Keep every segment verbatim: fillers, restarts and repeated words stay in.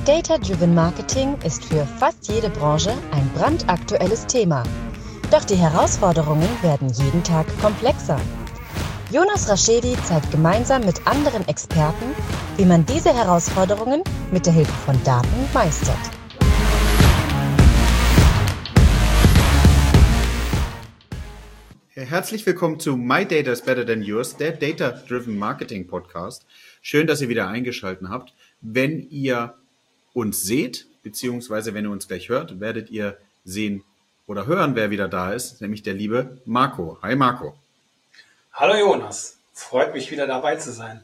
Data-Driven Marketing ist für fast jede Branche ein brandaktuelles Thema. Doch die Herausforderungen werden jeden Tag komplexer. Jonas Raschedi zeigt gemeinsam mit anderen Experten, wie man diese Herausforderungen mit der Hilfe von Daten meistert. Herzlich willkommen zu My Data is Better Than Yours, der Data-Driven Marketing Podcast. Schön, dass ihr wieder eingeschaltet habt. Wenn ihr uns seht, beziehungsweise wenn ihr uns gleich hört, werdet ihr sehen oder hören, wer wieder da ist, nämlich der liebe Marco. Hi Marco. Hallo Jonas, freut mich wieder dabei zu sein.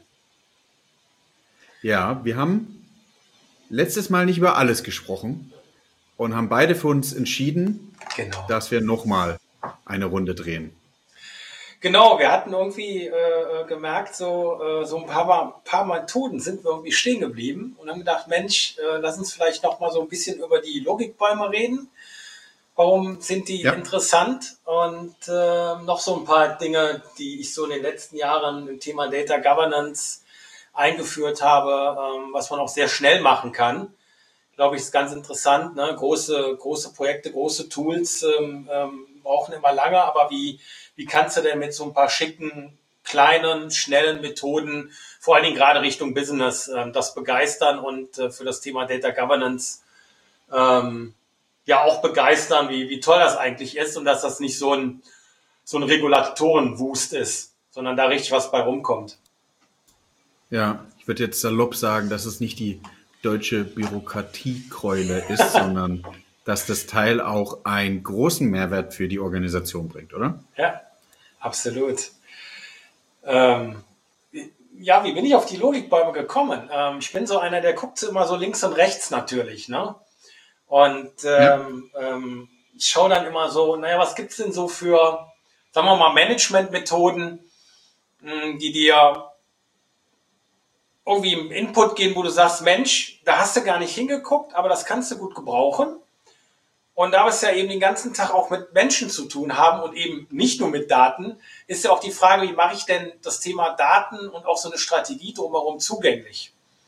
Ja, wir haben letztes Mal nicht über alles gesprochen und haben beide für uns entschieden, Genau. dass wir nochmal eine Runde drehen. Genau, wir hatten irgendwie äh, gemerkt, so, äh, so ein paar, paar Methoden sind wir irgendwie stehen geblieben und haben gedacht, Mensch, äh, lass uns vielleicht noch mal so ein bisschen über die Logikbäume reden. Warum sind die ja. interessant? Und äh, noch so ein paar Dinge, die ich so in den letzten Jahren im Thema Data Governance eingeführt habe, ähm, was man auch sehr schnell machen kann. Glaube ich, ist ganz interessant. Ne? Große, große Projekte, große Tools ähm, ähm, brauchen immer lange, aber wie Wie kannst du denn mit so ein paar schicken, kleinen, schnellen Methoden, vor allen Dingen gerade Richtung Business, äh, das begeistern und äh, für das Thema Data Governance ähm, ja auch begeistern, wie, wie toll das eigentlich ist und dass das nicht so ein, so ein Regulatorenwust ist, sondern da richtig was bei rumkommt. Ja, ich würde jetzt salopp sagen, dass es nicht die deutsche Bürokratiekeule ist, sondern dass das Teil auch einen großen Mehrwert für die Organisation bringt, oder? Ja, absolut. Ähm, ja, wie bin ich auf die Logikbäume gekommen? Ähm, ich bin so einer, der guckt immer so links und rechts natürlich, ne? Und ähm, ja. ähm, ich schaue dann immer so, naja, was gibt's denn so für, sagen wir mal, Managementmethoden, die dir irgendwie im Input gehen, wo du sagst, Mensch, da hast du gar nicht hingeguckt, aber das kannst du gut gebrauchen. Und da wir es ja eben den ganzen Tag auch mit Menschen zu tun haben und eben nicht nur mit Daten, ist ja auch die Frage, wie mache ich denn das Thema Daten und auch so eine Strategie drumherum zugänglich?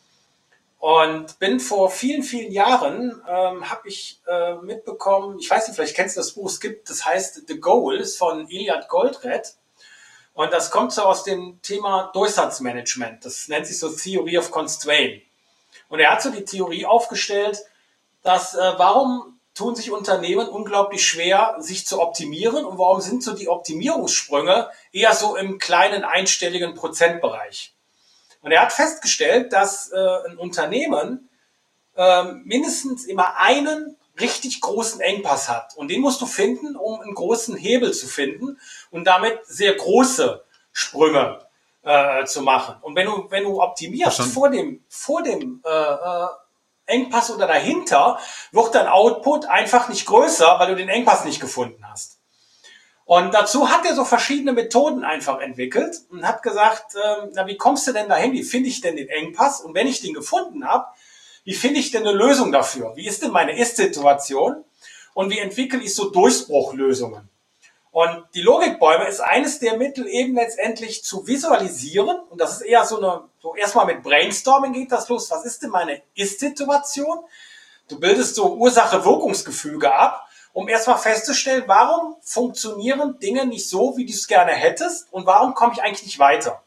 Und bin vor vielen, vielen Jahren, ähm, habe ich äh, mitbekommen, ich weiß nicht, vielleicht kennst du das Buch, es gibt, das heißt The Goal, ist von Elliot Goldratt. Und das kommt so aus dem Thema Durchsatzmanagement. Das nennt sich so Theory of Constraint. Und er hat so die Theorie aufgestellt, dass äh, warum tun sich Unternehmen unglaublich schwer, sich zu optimieren und warum sind so die Optimierungssprünge eher so im kleinen einstelligen Prozentbereich. Und er hat festgestellt, dass äh, ein Unternehmen äh, mindestens immer einen richtig großen Engpass hat und den musst du finden, um einen großen Hebel zu finden und damit sehr große Sprünge äh, zu machen. Und wenn du wenn du optimierst Verstanden. vor dem vor dem äh, äh, Engpass oder dahinter, wird dein Output einfach nicht größer, weil du den Engpass nicht gefunden hast. Und dazu hat er so verschiedene Methoden einfach entwickelt und hat gesagt, äh, na, wie kommst du denn dahin? Wie finde ich denn den Engpass? Und wenn ich den gefunden habe, wie finde ich denn eine Lösung dafür? Wie ist denn meine Ist-Situation? Und wie entwickle ich so Durchbruchlösungen? Und die Logikbäume ist eines der Mittel eben letztendlich zu visualisieren. Und das ist eher so eine, so erstmal mit Brainstorming geht das los. Was ist denn meine Ist-Situation? Du bildest so Ursache-Wirkungsgefüge ab, um erstmal festzustellen, warum funktionieren Dinge nicht so, wie du es gerne hättest und warum komme ich eigentlich nicht weiter?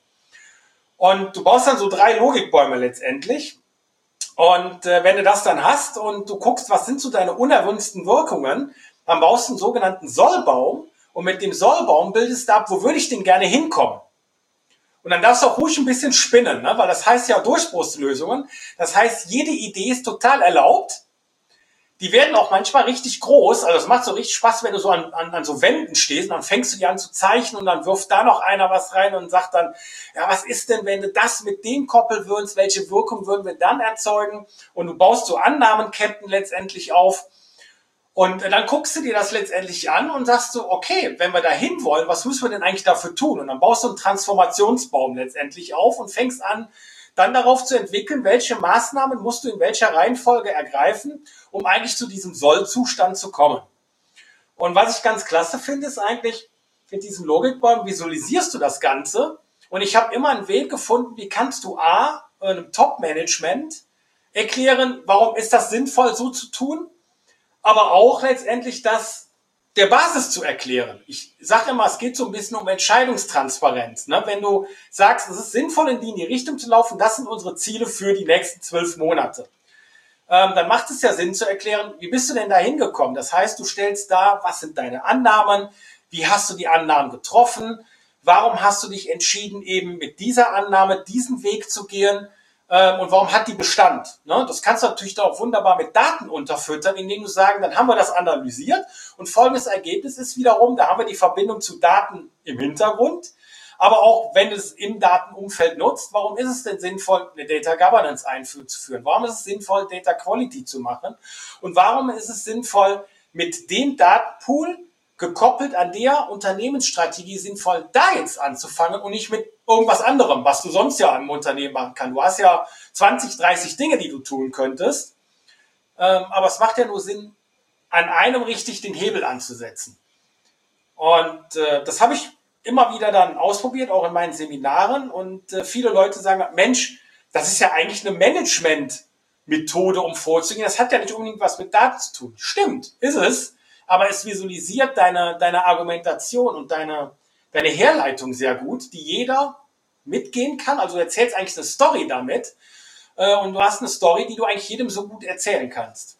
Und du baust dann so drei Logikbäume letztendlich. Und äh, wenn du das dann hast und du guckst, was sind so deine unerwünschten Wirkungen, dann baust du einen sogenannten Sollbaum. Und mit dem Sollbaum bildest du ab, wo würde ich denn gerne hinkommen? Und dann darfst du auch ruhig ein bisschen spinnen, ne? Weil das heißt ja Durchbruchslösungen. Das heißt, jede Idee ist total erlaubt. Die werden auch manchmal richtig groß. Also es macht so richtig Spaß, wenn du so an, an, an so Wänden stehst und dann fängst du die an zu zeichnen und dann wirft da noch einer was rein und sagt dann, ja, was ist denn, wenn du das mit dem koppeln würdest? Welche Wirkung würden wir dann erzeugen? Und du baust so Annahmenketten letztendlich auf. Und dann guckst du dir das letztendlich an und sagst so, okay, wenn wir da hin wollen, was müssen wir denn eigentlich dafür tun? Und dann baust du einen Transformationsbaum letztendlich auf und fängst an, dann darauf zu entwickeln, welche Maßnahmen musst du in welcher Reihenfolge ergreifen, um eigentlich zu diesem Soll-Zustand zu kommen. Und was ich ganz klasse finde, ist eigentlich, mit diesem Logikbaum visualisierst du das Ganze. Und ich habe immer einen Weg gefunden, wie kannst du A, einem Top-Management erklären, warum ist das sinnvoll, so zu tun, aber auch letztendlich das der Basis zu erklären. Ich sage immer, es geht so ein bisschen um Entscheidungstransparenz. Ne? Wenn du sagst, es ist sinnvoll, in die, in die Richtung zu laufen, das sind unsere Ziele für die nächsten zwölf Monate. Ähm, dann macht es ja Sinn zu erklären, wie bist du denn da hingekommen? Das heißt, du stellst dar, was sind deine Annahmen, wie hast du die Annahmen getroffen, warum hast du dich entschieden, eben mit dieser Annahme diesen Weg zu gehen, ähm, und warum hat die Bestand? Ne? Das kannst du natürlich da auch wunderbar mit Daten unterfüttern, indem du sagen, dann haben wir das analysiert und folgendes Ergebnis ist wiederum, da haben wir die Verbindung zu Daten im Hintergrund, aber auch wenn du es im Datenumfeld nutzt, warum ist es denn sinnvoll, eine Data Governance einzuführen? Warum ist es sinnvoll, Data Quality zu machen? Und warum ist es sinnvoll, mit dem Datenpool gekoppelt an der Unternehmensstrategie sinnvoll, da jetzt anzufangen und nicht mit irgendwas anderem, was du sonst ja im Unternehmen machen kannst. Du hast ja zwanzig, dreißig Dinge, die du tun könntest, ähm, aber es macht ja nur Sinn, an einem richtig den Hebel anzusetzen. Und äh, das habe ich immer wieder dann ausprobiert, auch in meinen Seminaren. Und äh, viele Leute sagen, Mensch, das ist ja eigentlich eine Management-Methode, um vorzugehen. Das hat ja nicht unbedingt was mit Daten zu tun. Stimmt, ist es. Aber es visualisiert deine, deine Argumentation und deine, deine Herleitung sehr gut, die jeder mitgehen kann. Also du erzählst eigentlich eine Story damit. Äh, und du hast eine Story, die du eigentlich jedem so gut erzählen kannst.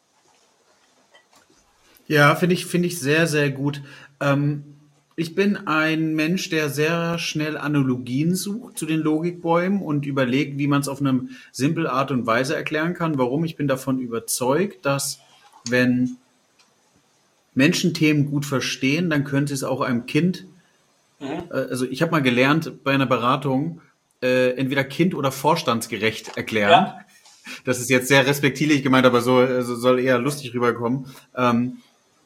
Ja, finde ich, finde ich sehr, sehr gut. Ähm, ich bin ein Mensch, der sehr schnell Analogien sucht zu den Logikbäumen und überlegt, wie man es auf eine simple Art und Weise erklären kann. Warum? Ich bin davon überzeugt, dass wenn Menschen Themen gut verstehen, dann könnte es auch einem Kind, mhm. äh, also ich habe mal gelernt bei einer Beratung, äh, entweder kind- oder vorstandsgerecht erklären. Ja. Das ist jetzt sehr respektierlich gemeint, aber so also soll eher lustig rüberkommen. Ähm,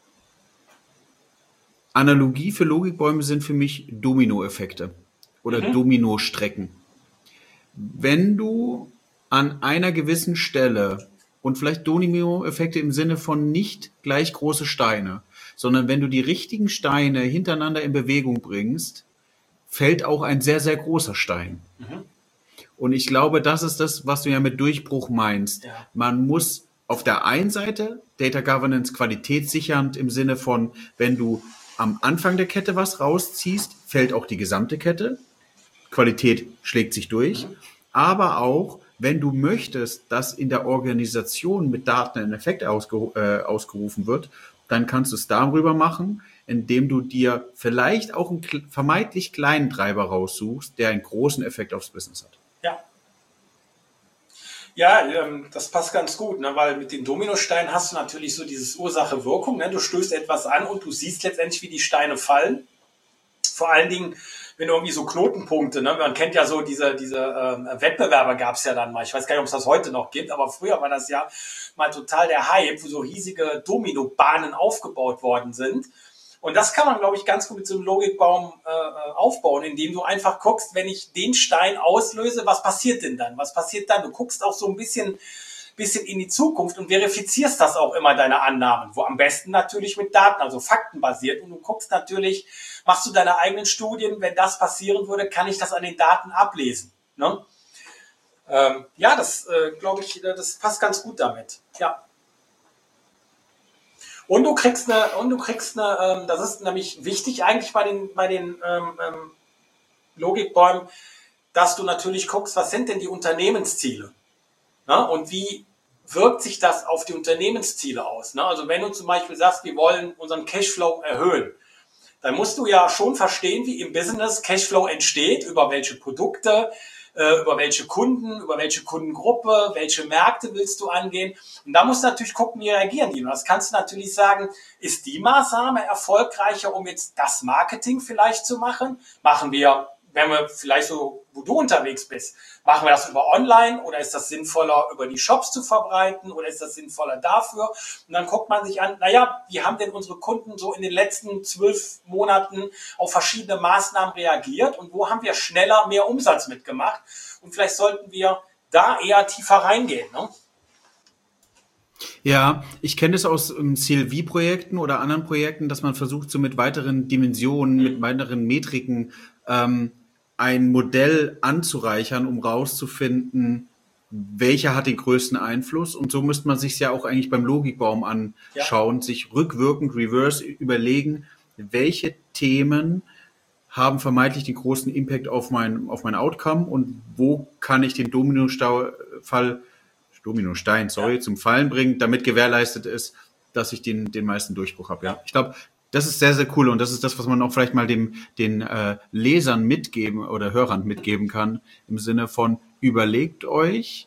Analogie für Logikbäume sind für mich Dominoeffekte oder mhm. Dominostrecken. Wenn du an einer gewissen Stelle und vielleicht Dominoeffekte im Sinne von nicht gleich große Steine, sondern wenn du die richtigen Steine hintereinander in Bewegung bringst, fällt auch ein sehr, sehr großer Stein. Mhm. Und ich glaube, das ist das, was du ja mit Durchbruch meinst. Ja. Man muss auf der einen Seite Data Governance qualitätssichernd im Sinne von, wenn du am Anfang der Kette was rausziehst, fällt auch die gesamte Kette. Qualität schlägt sich durch. Mhm. Aber auch, wenn du möchtest, dass in der Organisation mit Daten ein Effekt ausgeru- äh, ausgerufen wird, dann kannst du es darüber machen, indem du dir vielleicht auch einen vermeintlich kleinen Treiber raussuchst, der einen großen Effekt aufs Business hat. Ja. Ja, ähm, das passt ganz gut, ne? Weil mit den Dominosteinen hast du natürlich so dieses Ursache-Wirkung. Ne? Du stößt etwas an und du siehst letztendlich, wie die Steine fallen. Vor allen Dingen, wenn irgendwie so Knotenpunkte, ne? Man kennt ja so diese, diese ähm, Wettbewerbe gab es ja dann mal. Ich weiß gar nicht, ob es das heute noch gibt, aber früher war das ja mal total der Hype, wo so riesige Dominobahnen aufgebaut worden sind. Und das kann man, glaube ich, ganz gut mit so einem Logikbaum äh, aufbauen, indem du einfach guckst, wenn ich den Stein auslöse, was passiert denn dann? Was passiert dann? Du guckst auch so ein bisschen, bisschen in die Zukunft und verifizierst das auch immer, deine Annahmen. Wo am besten natürlich mit Daten, also faktenbasiert. Und du guckst natürlich, machst du deine eigenen Studien, wenn das passieren würde, kann ich das an den Daten ablesen. Ne? Ähm, ja, das äh, glaube ich, das passt ganz gut damit. Ja. Und du kriegst eine, und du kriegst eine, ähm, das ist nämlich wichtig eigentlich bei den, bei den ähm, ähm, Logikbäumen, dass du natürlich guckst, was sind denn die Unternehmensziele? Na, und wie wirkt sich das auf die Unternehmensziele aus? Na, also wenn du zum Beispiel sagst, wir wollen unseren Cashflow erhöhen, dann musst du ja schon verstehen, wie im Business Cashflow entsteht, über welche Produkte, über welche Kunden, über welche Kundengruppe, welche Märkte willst du angehen. Und da musst du natürlich gucken, wie reagieren die. Und das kannst du natürlich sagen, ist die Maßnahme erfolgreicher, um jetzt das Marketing vielleicht zu machen? Machen wir, wenn wir vielleicht so, wo du unterwegs bist, machen wir das über Online oder ist das sinnvoller, über die Shops zu verbreiten oder ist das sinnvoller dafür? Und dann guckt man sich an, naja, wie haben denn unsere Kunden so in den letzten zwölf Monaten auf verschiedene Maßnahmen reagiert und wo haben wir schneller mehr Umsatz mitgemacht? Und vielleicht sollten wir da eher tiefer reingehen, ne? Ja, ich kenne es aus um, C L V-Projekten oder anderen Projekten, dass man versucht, so mit weiteren Dimensionen, mhm. mit weiteren Metriken ähm, ein Modell anzureichern, um rauszufinden, welcher hat den größten Einfluss? Und so müsste man sich ja auch eigentlich beim Logikbaum anschauen, ja. sich rückwirkend, reverse überlegen, welche Themen haben vermeintlich den großen Impact auf mein, auf mein Outcome und wo kann ich den Domino-Fall, Dominostein, sorry, ja. zum Fallen bringen, damit gewährleistet ist, dass ich den, den meisten Durchbruch habe. Ja. Ich glaube, das ist sehr, sehr cool und das ist das, was man auch vielleicht mal dem, den äh, Lesern mitgeben oder Hörern mitgeben kann, im Sinne von überlegt euch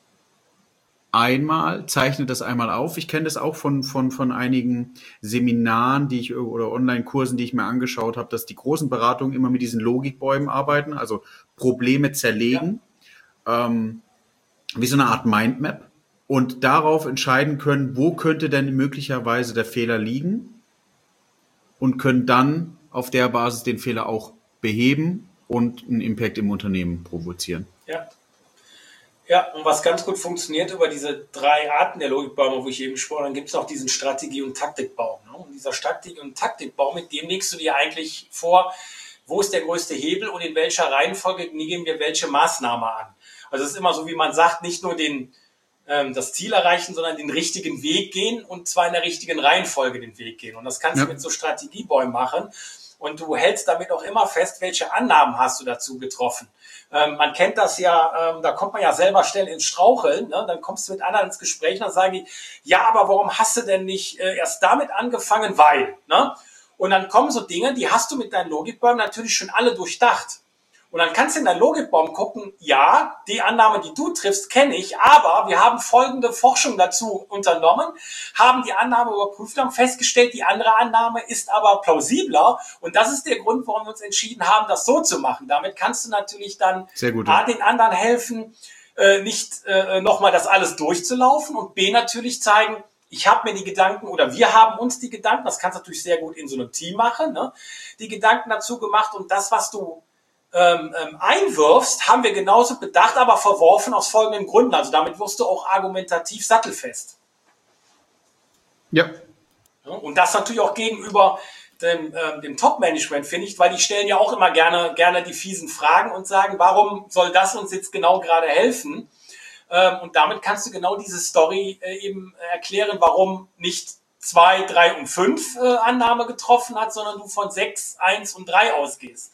einmal, zeichnet das einmal auf. Ich kenne das auch von, von, von einigen Seminaren, die ich oder Online-Kursen, die ich mir angeschaut habe, dass die großen Beratungen immer mit diesen Logikbäumen arbeiten, also Probleme zerlegen, ja. ähm, wie so eine Art Mindmap und darauf entscheiden können, wo könnte denn möglicherweise der Fehler liegen und können dann auf der Basis den Fehler auch beheben und einen Impact im Unternehmen provozieren. Ja. Ja, und was ganz gut funktioniert über diese drei Arten der Logikbäume, wo ich eben gesprochen habe, dann gibt es noch diesen Strategie- und Taktikbaum. Ne? Und dieser Strategie- und Taktikbaum, mit dem legst du dir eigentlich vor, wo ist der größte Hebel und in welcher Reihenfolge gehen wir welche Maßnahme an. Also es ist immer so, wie man sagt, nicht nur den, ähm, das Ziel erreichen, sondern den richtigen Weg gehen und zwar in der richtigen Reihenfolge den Weg gehen. Und das kannst ja. du mit so Strategiebäumen machen. Und du hältst damit auch immer fest, welche Annahmen hast du dazu getroffen. Ähm, man kennt das ja, ähm, da kommt man ja selber schnell ins Straucheln. Ne? Dann kommst du mit anderen ins Gespräch und dann sagen die, ja, aber warum hast du denn nicht äh, erst damit angefangen, weil? Ne? Und dann kommen so Dinge, die hast du mit deinen Logikbäumen natürlich schon alle durchdacht. Und dann kannst du in deinen Logikbaum gucken, ja, die Annahme, die du triffst, kenne ich, aber wir haben folgende Forschung dazu unternommen, haben die Annahme überprüft, haben festgestellt, die andere Annahme ist aber plausibler und das ist der Grund, warum wir uns entschieden haben, das so zu machen. Damit kannst du natürlich dann Sehr gut, A, ja. den anderen helfen, äh, nicht äh, nochmal das alles durchzulaufen und B, natürlich zeigen, ich habe mir die Gedanken oder wir haben uns die Gedanken, das kannst du natürlich sehr gut in so einem Team machen, ne, die Gedanken dazu gemacht und das, was du Ähm, ähm, einwirfst, haben wir genauso bedacht, aber verworfen aus folgenden Gründen. Also damit wirst du auch argumentativ sattelfest. Ja. Ja, und das natürlich auch gegenüber dem, ähm, dem Top-Management, finde ich, weil die stellen ja auch immer gerne, gerne die fiesen Fragen und sagen, warum soll das uns jetzt genau gerade helfen? Ähm, und damit kannst du genau diese Story äh, eben erklären, warum nicht zwei, drei und fünf äh, Annahme getroffen hat, sondern du von sechs, eins und drei ausgehst.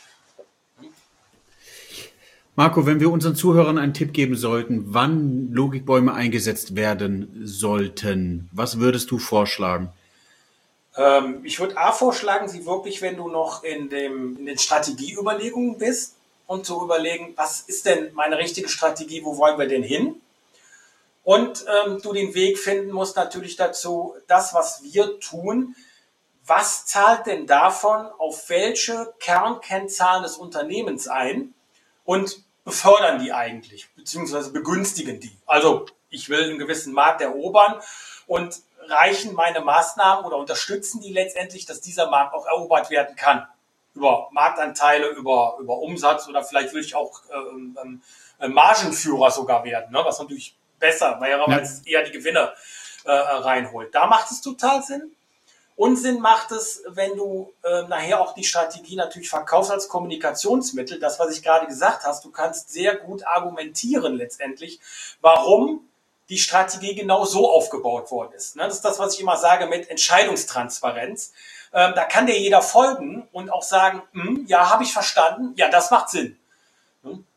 Marco, wenn wir unseren Zuhörern einen Tipp geben sollten, wann Logikbäume eingesetzt werden sollten, was würdest du vorschlagen? Ähm, ich würde A vorschlagen, sie wirklich, wenn du noch in, dem, in den Strategieüberlegungen bist und zu überlegen, was ist denn meine richtige Strategie, wo wollen wir denn hin? Und ähm, du den Weg finden musst natürlich dazu, das, was wir tun, was zahlt denn davon auf welche Kernkennzahlen des Unternehmens ein? Und befördern die eigentlich, beziehungsweise begünstigen die. Also ich will einen gewissen Markt erobern und reichen meine Maßnahmen oder unterstützen die letztendlich, dass dieser Markt auch erobert werden kann. Über Marktanteile, über, über Umsatz oder vielleicht will ich auch ähm, ähm, Margenführer sogar werden, ne? Was natürlich besser wäre, weil es eher die Gewinne äh, reinholt. Da macht es total Sinn. Unsinn macht es, wenn du äh, nachher auch die Strategie natürlich verkaufst als Kommunikationsmittel. Das, was ich gerade gesagt hast, du kannst sehr gut argumentieren letztendlich, warum die Strategie genau so aufgebaut worden ist. Ne? Das ist das, was ich immer sage mit Entscheidungstransparenz. Ähm, da kann dir jeder folgen und auch sagen, ja, habe ich verstanden, ja, das macht Sinn. Hm?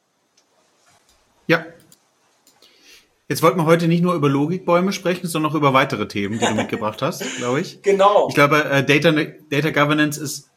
Ja. Jetzt wollten wir heute nicht nur über Logikbäume sprechen, sondern auch über weitere Themen, die du mitgebracht hast, glaube ich. Genau. Ich glaube, äh, Data, Data Governance ist,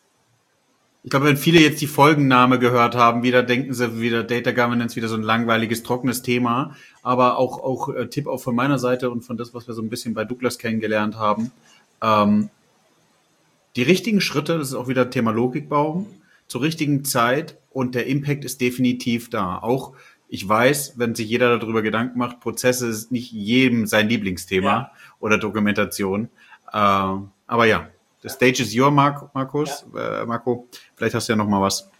ich glaube, wenn viele jetzt die Folgenname gehört haben, wieder denken sie wieder Data Governance, wieder so ein langweiliges, trockenes Thema. Aber auch, auch äh, Tipp auch von meiner Seite und von das, was wir so ein bisschen bei Douglas kennengelernt haben. Ähm, die richtigen Schritte, das ist auch wieder Thema Logikbaum, zur richtigen Zeit und der Impact ist definitiv da. Auch ich weiß, wenn sich jeder darüber Gedanken macht, Prozesse ist nicht jedem sein Lieblingsthema ja. oder Dokumentation. Äh, aber ja, the stage is your, Mark, Markus, ja. äh, Marco. Vielleicht hast du ja noch mal was.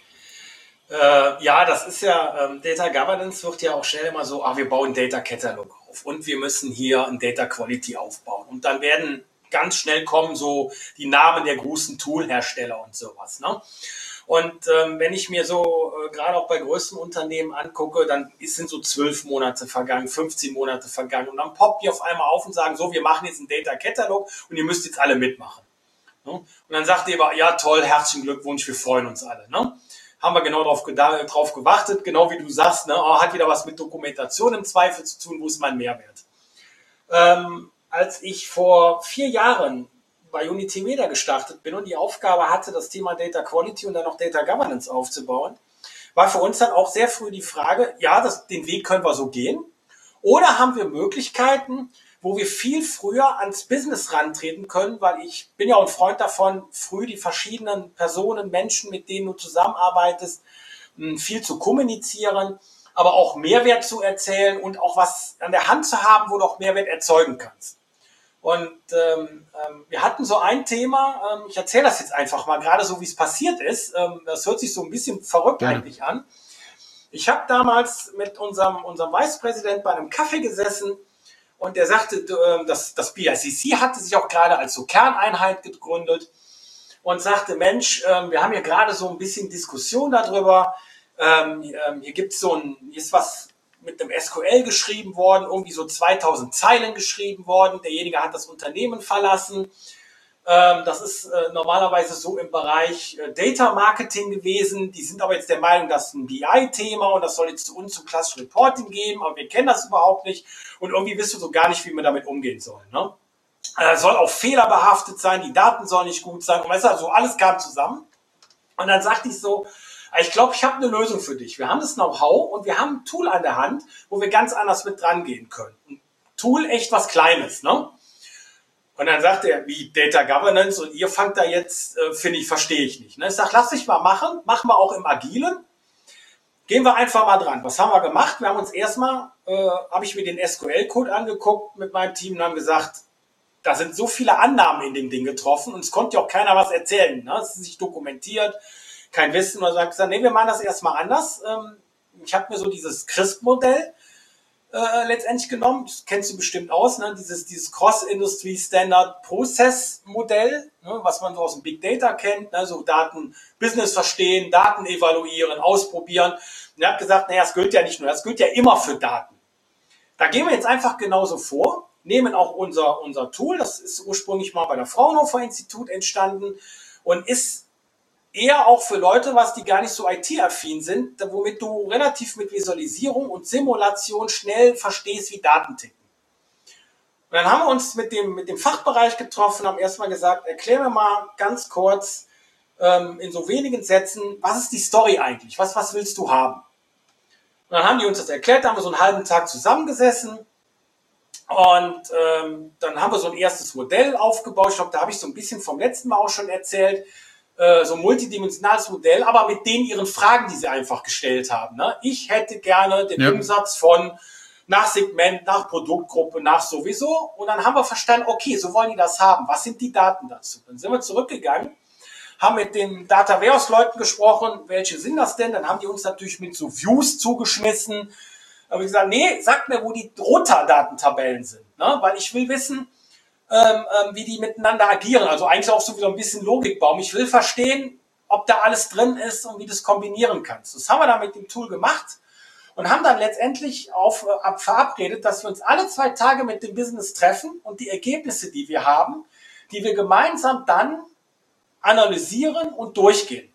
Äh, ja, das ist ja, ähm, Data Governance wird ja auch schnell immer so, ah, wir bauen Data Catalog auf und wir müssen hier ein Data Quality aufbauen. Und dann werden ganz schnell kommen so die Namen der großen Toolhersteller und sowas, ne? Und ähm, wenn ich mir so äh, gerade auch bei größeren Unternehmen angucke, dann sind so zwölf Monate vergangen, fünfzehn Monate vergangen und dann poppt die auf einmal auf und sagen, so, wir machen jetzt einen Data Catalog und ihr müsst jetzt alle mitmachen. Ne? Und dann sagt ihr, ja toll, herzlichen Glückwunsch, wir freuen uns alle. Ne? Haben wir genau drauf, drauf gewartet, genau wie du sagst, ne? Oh, hat wieder was mit Dokumentation im Zweifel zu tun, wo ist mein Mehrwert? Ähm, als ich vor vier Jahren bei Unitymedia gestartet bin und die Aufgabe hatte, das Thema Data Quality und dann noch Data Governance aufzubauen, war für uns dann auch sehr früh die Frage, ja, das, den Weg können wir so gehen, oder haben wir Möglichkeiten, wo wir viel früher ans Business rantreten können, weil ich bin ja auch ein Freund davon, früh die verschiedenen Personen, Menschen, mit denen du zusammenarbeitest, viel zu kommunizieren, aber auch Mehrwert zu erzählen und auch was an der Hand zu haben, wo du auch Mehrwert erzeugen kannst. Und ähm, ähm, wir hatten so ein Thema, ähm, ich erzähle das jetzt einfach mal, gerade so wie es passiert ist. Ähm, das hört sich so ein bisschen verrückt ja. eigentlich an. Ich habe damals mit unserem, unserem Vicepräsident bei einem Kaffee gesessen und der sagte, äh, das, das B I C C hatte sich auch gerade als so Kerneinheit gegründet und sagte, Mensch, äh, wir haben hier gerade so ein bisschen Diskussion darüber. Ähm, ähm, hier gibt's so ein, hier ist was mit einem S Q L geschrieben worden, irgendwie so zweitausend Zeilen geschrieben worden. Derjenige hat das Unternehmen verlassen. Ähm, das ist äh, normalerweise so im Bereich äh, Data Marketing gewesen. Die sind aber jetzt der Meinung, das ist ein B I-Thema und das soll jetzt zu uns zu Class Reporting geben, aber wir kennen das überhaupt nicht und irgendwie wissen wir so gar nicht, wie wir damit umgehen sollen. Ne? Äh, soll auch fehlerbehaftet sein, die Daten sollen nicht gut sein und weißt du, also alles kam zusammen. Und dann sagte ich so, ich glaube, ich habe eine Lösung für dich. Wir haben das Know-how und wir haben ein Tool an der Hand, wo wir ganz anders mit dran gehen können. Ein Tool, echt was Kleines, ne? Und dann sagt er, wie Data Governance und ihr fangt da jetzt, äh, finde ich, verstehe ich nicht. Ne? Ich sage, lass dich mal machen, machen wir auch im Agilen. Gehen wir einfach mal dran. Was haben wir gemacht? Wir haben uns erstmal, äh, habe ich mir den S Q L-Code angeguckt mit meinem Team und haben gesagt, da sind so viele Annahmen in dem Ding getroffen und es konnte ja auch keiner was erzählen. Ne? Es ist nicht dokumentiert. Kein Wissen, oder sagt, nee, wir machen das erstmal anders. Ich habe mir so dieses CRISP-Modell äh, letztendlich genommen, das kennst du bestimmt aus, ne? dieses, dieses Cross-Industry Standard Process-Modell, ne? Was man so aus dem Big Data kennt, ne? So Daten, Business verstehen, Daten evaluieren, ausprobieren. Und ich habe gesagt, naja, das gilt ja nicht nur, das gilt ja immer für Daten. Da gehen wir jetzt einfach genauso vor, nehmen auch unser, unser Tool, das ist ursprünglich mal bei der Fraunhofer Institut entstanden und ist eher auch für Leute, was die gar nicht so I T-affin sind, womit du relativ mit Visualisierung und Simulation schnell verstehst, wie Daten ticken. Und dann haben wir uns mit dem, mit dem Fachbereich getroffen, haben erstmal gesagt, erklär mir mal ganz kurz ähm, in so wenigen Sätzen, was ist die Story eigentlich? Was, was willst du haben? Und dann haben die uns das erklärt, da haben wir so einen halben Tag zusammengesessen und ähm, dann haben wir so ein erstes Modell aufgebaut. Ich glaube, da habe ich so ein bisschen vom letzten Mal auch schon erzählt, so ein multidimensionales Modell, aber mit denen ihren Fragen, die sie einfach gestellt haben. Ne? Ich hätte gerne den ja. Umsatz von nach Segment, nach Produktgruppe, nach sowieso. Und dann haben wir verstanden, okay, so wollen die das haben. Was sind die Daten dazu? Dann sind wir zurückgegangen, haben mit den Data Warehouse Leuten gesprochen, welche sind das denn? Dann haben die uns natürlich mit so Views zugeschmissen. Da habe ich gesagt, nee, sagt mir, wo die Rohdatentabellen sind. Ne? Weil ich will wissen, Ähm, ähm, wie die miteinander agieren. Also eigentlich auch so wieder ein bisschen Logikbaum. Ich will verstehen, ob da alles drin ist und wie du es kombinieren kannst. Das haben wir dann mit dem Tool gemacht und haben dann letztendlich auf, äh, verabredet, dass wir uns alle zwei Tage mit dem Business treffen und die Ergebnisse, die wir haben, die wir gemeinsam dann analysieren und durchgehen.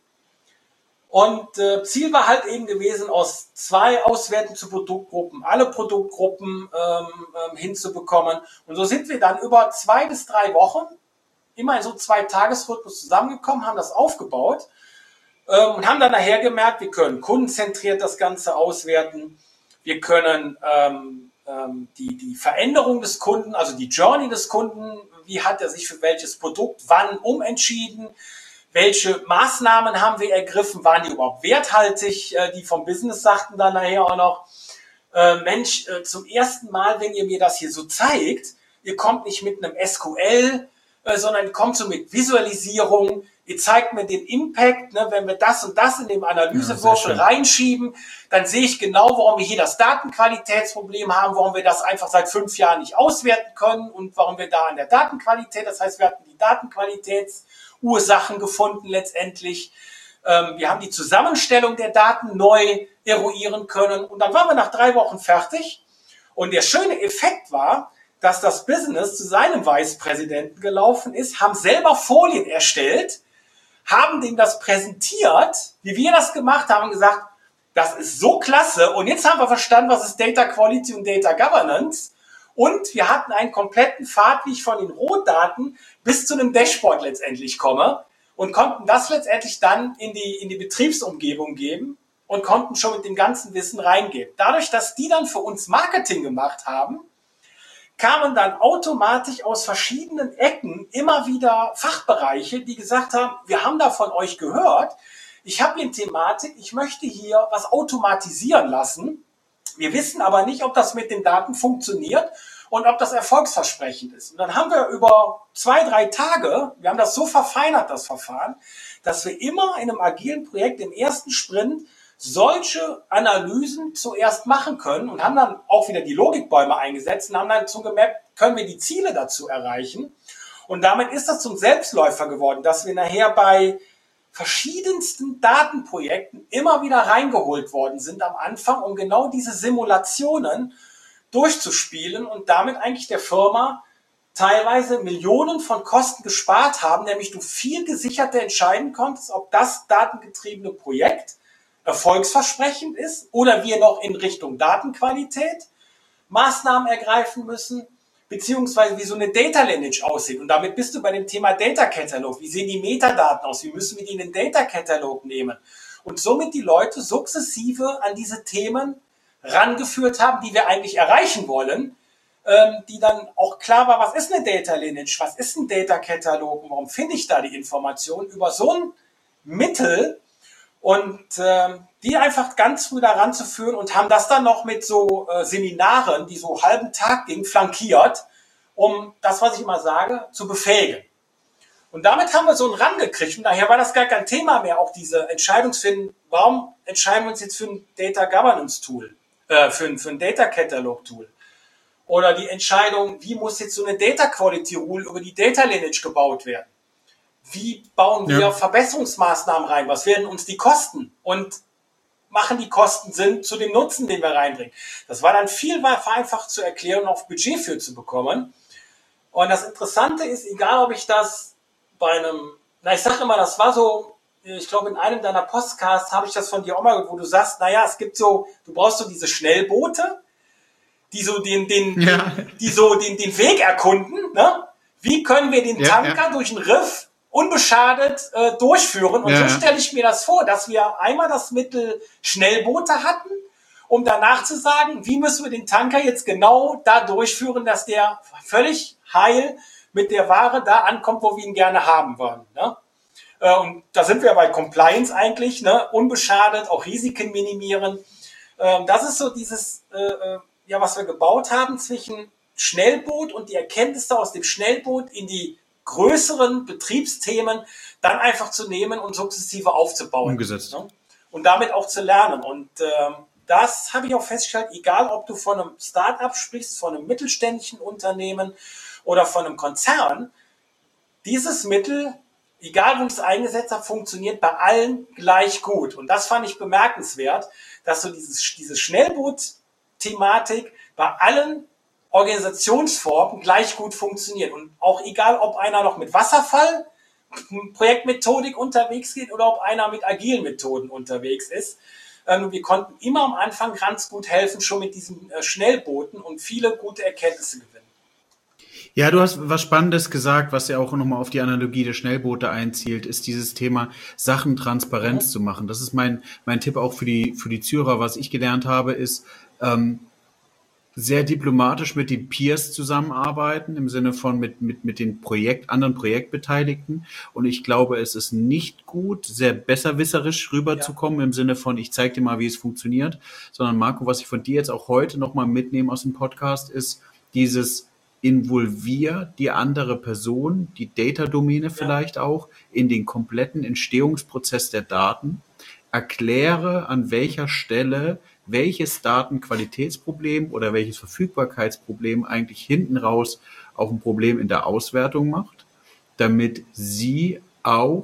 Und äh, Ziel war halt eben gewesen, aus zwei Auswerten zu Produktgruppen, alle Produktgruppen ähm, ähm, hinzubekommen. Und so sind wir dann über zwei bis drei Wochen immer in so zwei Tagesrhythmus zusammengekommen, haben das aufgebaut ähm, und haben dann nachher gemerkt, wir können kundenzentriert das Ganze auswerten, wir können ähm, ähm, die, die Veränderung des Kunden, also die Journey des Kunden, wie hat er sich für welches Produkt wann umentschieden, welche Maßnahmen haben wir ergriffen? Waren die überhaupt werthaltig? Die vom Business sagten dann nachher auch noch, äh, Mensch, äh, zum ersten Mal, wenn ihr mir das hier so zeigt, ihr kommt nicht mit einem S Q L, äh, sondern ihr kommt so mit Visualisierung, ihr zeigt mir den Impact, ne, wenn wir das und das in dem Analysewürfel ja, reinschieben, dann sehe ich genau, warum wir hier das Datenqualitätsproblem haben, warum wir das einfach seit fünf Jahren nicht auswerten können und warum wir da an der Datenqualität, das heißt, wir hatten die Datenqualitäts Ursachen gefunden letztendlich. Ähm, wir haben die Zusammenstellung der Daten neu eruieren können. Und dann waren wir nach drei Wochen fertig. Und der schöne Effekt war, dass das Business zu seinem Vicepräsidenten gelaufen ist, haben selber Folien erstellt, haben dem das präsentiert, wie wir das gemacht haben, und gesagt, das ist so klasse. Und jetzt haben wir verstanden, was ist Data Quality und Data Governance. Und wir hatten einen kompletten Pfad, wie ich von den Rohdaten bis zu einem Dashboard letztendlich komme und konnten das letztendlich dann in die, in die Betriebsumgebung geben und konnten schon mit dem ganzen Wissen reingehen. Dadurch, dass die dann für uns Marketing gemacht haben, kamen dann automatisch aus verschiedenen Ecken immer wieder Fachbereiche, die gesagt haben, wir haben da von euch gehört, ich habe hier eine Thematik, ich möchte hier was automatisieren lassen. Wir wissen aber nicht, ob das mit den Daten funktioniert und ob das erfolgsversprechend ist. Und dann haben wir über zwei, drei Tage, wir haben das so verfeinert, das Verfahren, dass wir immer in einem agilen Projekt im ersten Sprint solche Analysen zuerst machen können und haben dann auch wieder die Logikbäume eingesetzt und haben dann zugemappt, können wir die Ziele dazu erreichen. Und damit ist das zum Selbstläufer geworden, dass wir nachher bei verschiedensten Datenprojekten immer wieder reingeholt worden sind am Anfang, um genau diese Simulationen durchzuspielen und damit eigentlich der Firma teilweise Millionen von Kosten gespart haben, nämlich du viel gesicherter entscheiden konntest, ob das datengetriebene Projekt erfolgsversprechend ist oder wir noch in Richtung Datenqualität Maßnahmen ergreifen müssen, beziehungsweise wie so eine Data Lineage aussieht. Und damit bist du bei dem Thema Data Catalog. Wie sehen die Metadaten aus? Wie müssen wir die in den Data Catalog nehmen? Und somit die Leute sukzessive an diese Themen rangeführt haben, die wir eigentlich erreichen wollen, ähm, die dann auch klar war, was ist eine Data Lineage? Was ist ein Data Catalog? Und warum finde ich da die Informationen über so ein Mittel? Und ähm, die einfach ganz früh da ranzuführen und haben das dann noch mit so äh, Seminaren, die so halben Tag gingen, flankiert, um das, was ich immer sage, zu befähigen. Und damit haben wir so einen Rang gekriegt und daher war das gar kein Thema mehr, auch diese Entscheidungsfinden, warum entscheiden wir uns jetzt für ein Data Governance Tool, äh, für ein, für ein Data Catalog Tool? Oder die Entscheidung, wie muss jetzt so eine Data Quality Rule über die Data Lineage gebaut werden? Wie bauen wir ja. Verbesserungsmaßnahmen rein? Was werden uns die Kosten? Und machen die Kosten Sinn zu dem Nutzen, den wir reinbringen? Das war dann viel vereinfacht zu erklären und auf Budget für zu bekommen. Und das Interessante ist, egal ob ich das bei einem, na ich sage immer, das war so, ich glaube in einem deiner Podcasts habe ich das von dir auch mal gehört, wo du sagst, naja, es gibt so, du brauchst so diese Schnellboote, die so den, den, ja. die so den, den Weg erkunden, ne? Wie können wir den ja, Tanker ja. durch einen Riff unbeschadet äh, durchführen. Und ja, so stelle ich mir das vor, dass wir einmal das Mittel Schnellboote hatten, um danach zu sagen, wie müssen wir den Tanker jetzt genau da durchführen, dass der völlig heil mit der Ware da ankommt, wo wir ihn gerne haben wollen. Ne? Äh, und da sind wir bei Compliance eigentlich, ne? Unbeschadet, auch Risiken minimieren. Äh, das ist so dieses, äh, ja, was wir gebaut haben zwischen Schnellboot und die Erkenntnisse aus dem Schnellboot in die größeren Betriebsthemen dann einfach zu nehmen und sukzessive aufzubauen. Umgesetzt. Ne? Und damit auch zu lernen. Und ähm, das habe ich auch festgestellt, egal ob du von einem Start-up sprichst, von einem mittelständischen Unternehmen oder von einem Konzern, dieses Mittel, egal wo ich es eingesetzt habe, funktioniert bei allen gleich gut. Und das fand ich bemerkenswert, dass so dieses, diese Schnellboot-Thematik bei allen Organisationsformen gleich gut funktioniert. Und auch egal, ob einer noch mit Wasserfall Projektmethodik unterwegs geht oder ob einer mit agilen Methoden unterwegs ist. Ähm, wir konnten immer am Anfang ganz gut helfen, schon mit diesen äh, Schnellbooten und viele gute Erkenntnisse gewinnen. Ja, du hast was Spannendes gesagt, was ja auch nochmal auf die Analogie der Schnellboote einzielt, ist dieses Thema, Sachen transparent mhm. zu machen. Das ist mein mein Tipp auch für die für die Zürer. Was ich gelernt habe, ist ähm, sehr diplomatisch mit den Peers zusammenarbeiten, im Sinne von mit mit mit den Projekt anderen Projektbeteiligten. Und ich glaube, es ist nicht gut, sehr besserwisserisch rüberzukommen, ja. im Sinne von, ich zeige dir mal, wie es funktioniert. Sondern Marco, was ich von dir jetzt auch heute nochmal mitnehme aus dem Podcast, ist dieses involvier die andere Person, die Data-Domäne vielleicht ja. auch, in den kompletten Entstehungsprozess der Daten. Erkläre, an welcher Stelle welches Datenqualitätsproblem oder welches Verfügbarkeitsproblem eigentlich hinten raus auch ein Problem in der Auswertung macht, damit sie auch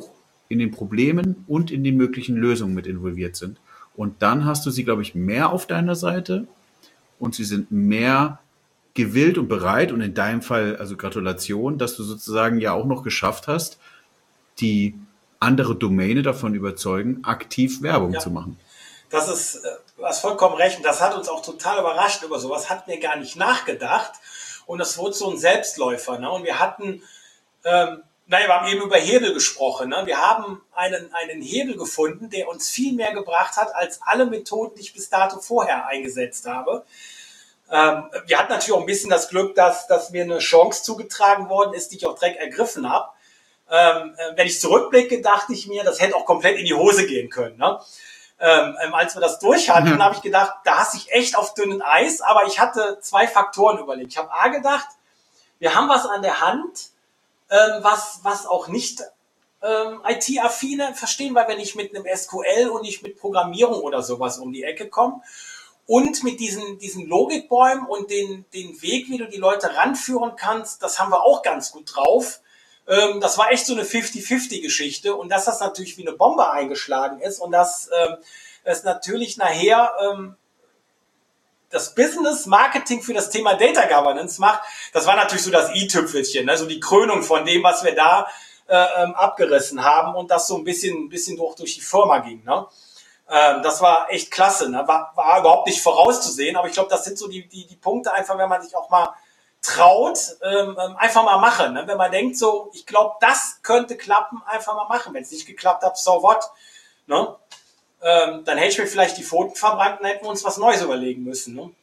in den Problemen und in den möglichen Lösungen mit involviert sind. Und dann hast du sie, glaube ich, mehr auf deiner Seite und sie sind mehr gewillt und bereit und in deinem Fall, also Gratulation, dass du sozusagen ja auch noch geschafft hast, die andere Domäne davon überzeugen, aktiv Werbung ja. zu machen. Das ist, du hast vollkommen recht. Und das hat uns auch total überrascht. Über sowas hatten wir gar nicht nachgedacht. Und das wurde so ein Selbstläufer. Ne? Und wir hatten, ähm, naja, wir haben eben über Hebel gesprochen. Ne? Wir haben einen, einen Hebel gefunden, der uns viel mehr gebracht hat, als alle Methoden, die ich bis dato vorher eingesetzt habe. Ähm, wir hatten natürlich auch ein bisschen das Glück, dass, dass mir eine Chance zugetragen worden ist, die ich auch direkt ergriffen habe. Ähm, wenn ich zurückblicke, dachte ich mir, das hätte auch komplett in die Hose gehen können. Ne? Ähm, als wir das durch hatten, mhm. habe ich gedacht, da hast ich echt auf dünnem Eis, aber ich hatte zwei Faktoren überlegt. Ich habe A gedacht, wir haben was an der Hand, ähm, was, was auch nicht ähm, I T-affine verstehen, weil wir nicht mit einem S Q L und nicht mit Programmierung oder sowas um die Ecke kommen. Und mit diesen, diesen Logikbäumen und den, den Weg, wie du die Leute ranführen kannst, das haben wir auch ganz gut drauf. Ähm, das war echt so eine fifty fifty Geschichte und dass das natürlich wie eine Bombe eingeschlagen ist und dass ähm, es natürlich nachher ähm, das Business Marketing für das Thema Data Governance macht, das war natürlich so das i-Tüpfelchen, ne? So die Krönung von dem, was wir da äh, ähm, abgerissen haben und das so ein bisschen, ein bisschen durch, durch die Firma ging, ne? Ähm, das war echt klasse, ne? War, war überhaupt nicht vorauszusehen, aber ich glaube, das sind so die, die, die Punkte einfach, wenn man sich auch mal traut, ähm, einfach mal machen. Ne? Wenn man denkt so, ich glaube, das könnte klappen, einfach mal machen. Wenn es nicht geklappt hat, so what? Ne? Ähm, dann hätte ich mir vielleicht die Pfoten verbrannt und hätten wir uns was Neues überlegen müssen. Ne?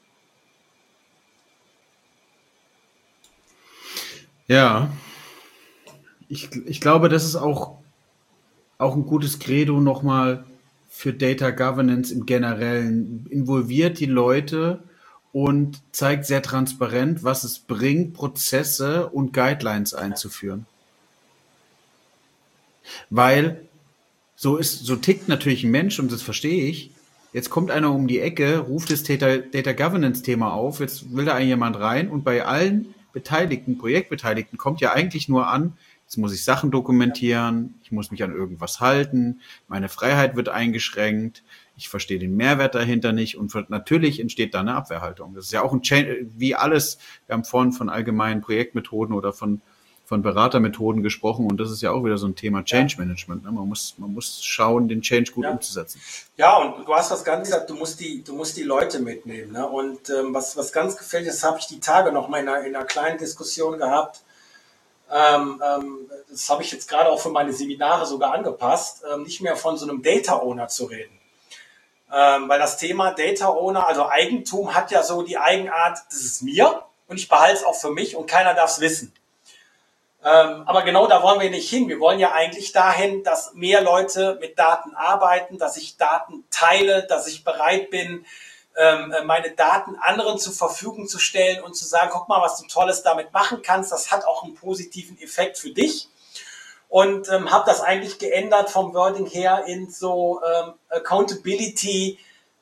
Ja, ich, ich glaube, das ist auch, auch ein gutes Credo nochmal für Data Governance im Generellen. Involviert die Leute und zeigt sehr transparent, was es bringt, Prozesse und Guidelines einzuführen. Weil so ist, so tickt natürlich ein Mensch und das verstehe ich. Jetzt kommt einer um die Ecke, ruft das Data, Data Governance Thema auf, jetzt will da jemand rein und bei allen Beteiligten, Projektbeteiligten kommt ja eigentlich nur an, jetzt muss ich Sachen dokumentieren, ich muss mich an irgendwas halten, meine Freiheit wird eingeschränkt, ich verstehe den Mehrwert dahinter nicht und natürlich entsteht da eine Abwehrhaltung. Das ist ja auch ein Change, wie alles, wir haben vorhin von allgemeinen Projektmethoden oder von, von Beratermethoden gesprochen und das ist ja auch wieder so ein Thema Change Management. Ne? Man muss, man muss schauen, den Change gut ja. umzusetzen. Ja, und du hast was ganz gesagt, du musst die, du musst die Leute mitnehmen. Ne? Und ähm, was, was ganz gefällt ist, habe ich die Tage noch mal in einer, in einer kleinen Diskussion gehabt. Ähm, ähm, das habe ich jetzt gerade auch für meine Seminare sogar angepasst, ähm, nicht mehr von so einem Data Owner zu reden. Ähm, weil das Thema Data Owner, also Eigentum, hat ja so die Eigenart, das ist mir und ich behalte es auch für mich und keiner darf es wissen. Ähm, aber genau da wollen wir nicht hin. Wir wollen ja eigentlich dahin, dass mehr Leute mit Daten arbeiten, dass ich Daten teile, dass ich bereit bin, ähm, meine Daten anderen zur Verfügung zu stellen und zu sagen, guck mal, was du Tolles damit machen kannst. Das hat auch einen positiven Effekt für dich. Und ähm, habe das eigentlich geändert vom Wording her in so ähm, Accountability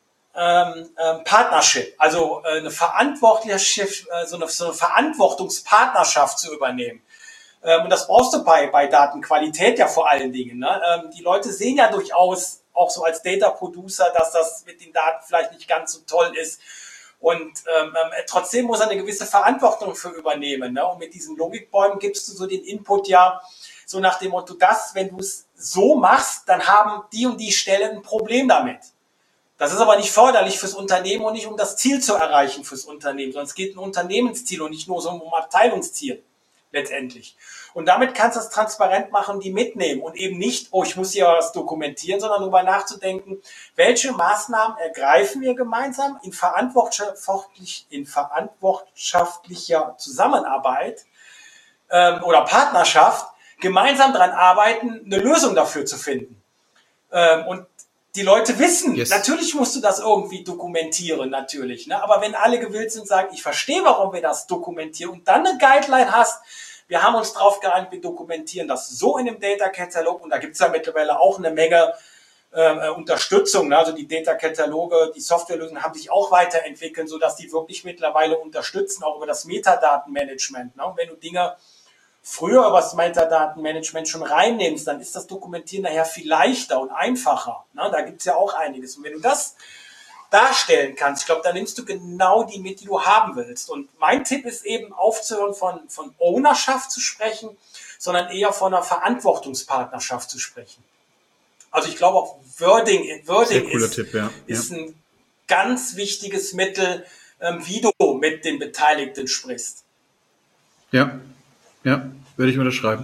ähm, ähm, Partnership, also äh, eine Verantwortlichkeit, äh, so, eine, so eine Verantwortungspartnerschaft zu übernehmen. Ähm, und das brauchst du bei, bei Datenqualität ja vor allen Dingen. Ne? Ähm, die Leute sehen ja durchaus auch so als Data Producer, dass das mit den Daten vielleicht nicht ganz so toll ist. Und ähm, äh, trotzdem muss er eine gewisse Verantwortung für übernehmen. Ne? Und mit diesen Logikbäumen gibst du so den Input ja, so nach dem Motto, das, wenn du es so machst, dann haben die und die Stellen ein Problem damit. Das ist aber nicht förderlich fürs Unternehmen und nicht um das Ziel zu erreichen fürs Unternehmen, sondern es geht um ein Unternehmensziel und nicht nur so um Abteilungsziel letztendlich. Und damit kannst du es transparent machen, die mitnehmen und eben nicht, oh, ich muss hier was dokumentieren, sondern darüber nachzudenken, welche Maßnahmen ergreifen wir gemeinsam in, verantwortlich, in verantwortlicher Zusammenarbeit ähm, oder Partnerschaft, gemeinsam daran arbeiten, eine Lösung dafür zu finden. Ähm, und die Leute wissen, yes. Natürlich musst du das irgendwie dokumentieren, natürlich. Ne? Aber wenn alle gewillt sind, sagen, ich verstehe, warum wir das dokumentieren und dann eine Guideline hast, wir haben uns drauf geeinigt, wir dokumentieren das so in dem Data-Katalog und da gibt es ja mittlerweile auch eine Menge äh, Unterstützung. Ne? Also die Data-Kataloge, die Softwarelösungen haben sich auch weiterentwickelt, sodass die wirklich mittlerweile unterstützen, auch über das Metadatenmanagement. Ne? Und wenn du Dinge früher über das Metadatenmanagement schon reinnimmst, dann ist das Dokumentieren nachher viel leichter und einfacher. Ne? Da gibt's ja auch einiges. Und wenn du das darstellen kannst, ich glaube, da nimmst du genau die mit, die du haben willst. Und mein Tipp ist eben, aufzuhören von, von Ownerschaft zu sprechen, sondern eher von einer Verantwortungspartnerschaft zu sprechen. Also ich glaube auch Wording, Wording ist, Tipp, ja. ist ja. ein ganz wichtiges Mittel, ähm, wie du mit den Beteiligten sprichst. Ja, ja, würde ich unterschreiben.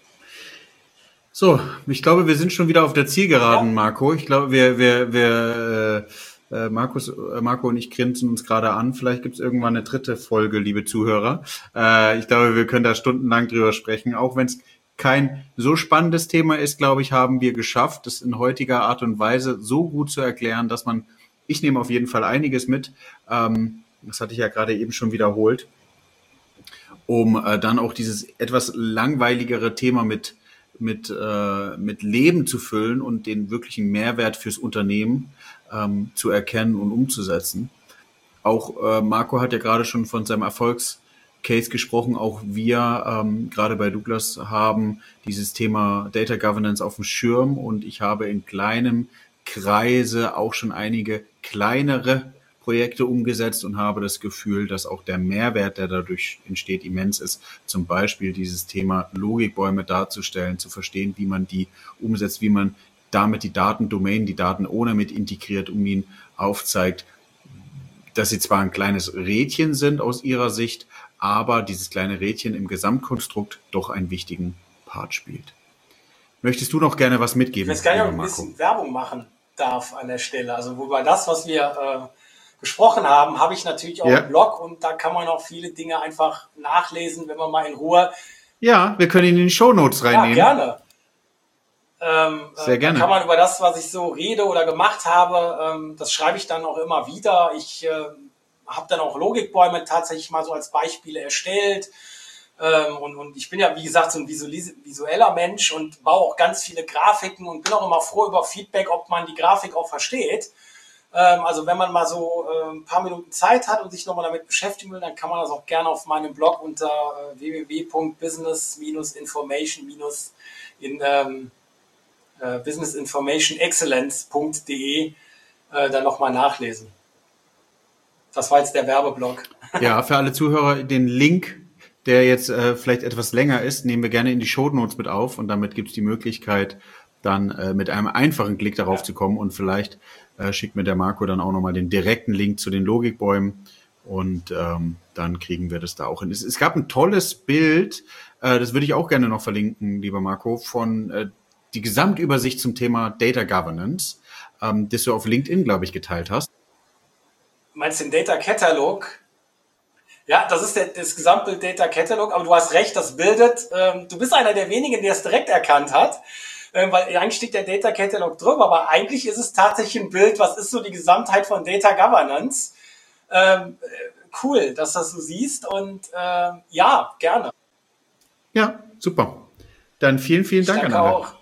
So, ich glaube, wir sind schon wieder auf der Zielgeraden, ja. Marco. Ich glaube, wir, wir, wir äh, Markus, äh, Marco und ich grinsen uns gerade an. Vielleicht gibt es irgendwann eine dritte Folge, liebe Zuhörer. Äh, ich glaube, wir können da stundenlang drüber sprechen. Auch wenn es kein so spannendes Thema ist, glaube ich, haben wir geschafft, das in heutiger Art und Weise so gut zu erklären, dass man, ich nehme auf jeden Fall einiges mit, ähm, das hatte ich ja gerade eben schon wiederholt, um äh, dann auch dieses etwas langweiligere Thema mit mit äh, mit Leben zu füllen und den wirklichen Mehrwert fürs Unternehmen ähm, zu erkennen und umzusetzen. Auch äh, Marco hat ja gerade schon von seinem Erfolgscase gesprochen. Auch wir ähm, gerade bei Douglas haben dieses Thema Data Governance auf dem Schirm und ich habe in kleinem Kreise auch schon einige kleinere Projekte umgesetzt und habe das Gefühl, dass auch der Mehrwert, der dadurch entsteht, immens ist. Zum Beispiel dieses Thema Logikbäume darzustellen, zu verstehen, wie man die umsetzt, wie man damit die Datendomain, die Daten ohne mit integriert, um ihnen aufzeigt, dass sie zwar ein kleines Rädchen sind aus ihrer Sicht, aber dieses kleine Rädchen im Gesamtkonstrukt doch einen wichtigen Part spielt. Möchtest du noch gerne was mitgeben? Ich weiß gar nicht, ob ich ein bisschen Werbung machen darf an der Stelle. Also wobei das, was wir äh, besprochen haben, habe ich natürlich auch ja. einen Blog und da kann man auch viele Dinge einfach nachlesen, wenn man mal in Ruhe... Ja, wir können ihn in die Shownotes reinnehmen. Ja, gerne. Ähm, Sehr gerne. Dann kann man über das, was ich so rede oder gemacht habe, ähm, das schreibe ich dann auch immer wieder. Ich äh, habe dann auch Logikbäume tatsächlich mal so als Beispiele erstellt. Ähm, und, und ich bin ja, wie gesagt, so ein visualis- visueller Mensch und baue auch ganz viele Grafiken und bin auch immer froh über Feedback, ob man die Grafik auch versteht. Ähm, also wenn man mal so äh, ein paar Minuten Zeit hat und sich nochmal damit beschäftigen will, dann kann man das auch gerne auf meinem Blog unter äh, w w w punkt business information in ähm, äh, business information excellence punkt d e äh, dann nochmal nachlesen. Das war jetzt der Werbeblock. Ja, für alle Zuhörer den Link, der jetzt äh, vielleicht etwas länger ist, nehmen wir gerne in die Shownotes mit auf und damit gibt es die Möglichkeit, dann äh, mit einem einfachen Klick darauf ja. zu kommen und vielleicht äh, schickt mir der Marco dann auch nochmal den direkten Link zu den Logikbäumen und ähm, dann kriegen wir das da auch hin. Es, es gab ein tolles Bild, äh, das würde ich auch gerne noch verlinken, lieber Marco, von äh, die Gesamtübersicht zum Thema Data Governance, ähm, das du auf LinkedIn, glaube ich, geteilt hast. Meinst du den Data Catalog? Ja, das ist der, das Gesamtbild Data Catalog, aber du hast recht, das bildet, ähm, du bist einer der wenigen, der es direkt erkannt hat. Weil eigentlich steht der Data Catalog drüber, aber eigentlich ist es tatsächlich ein Bild, was ist so die Gesamtheit von Data Governance. Ähm, cool, dass das so siehst und ähm, ja, gerne. Ja, super. Dann vielen, vielen Dank an alle. Danke auch.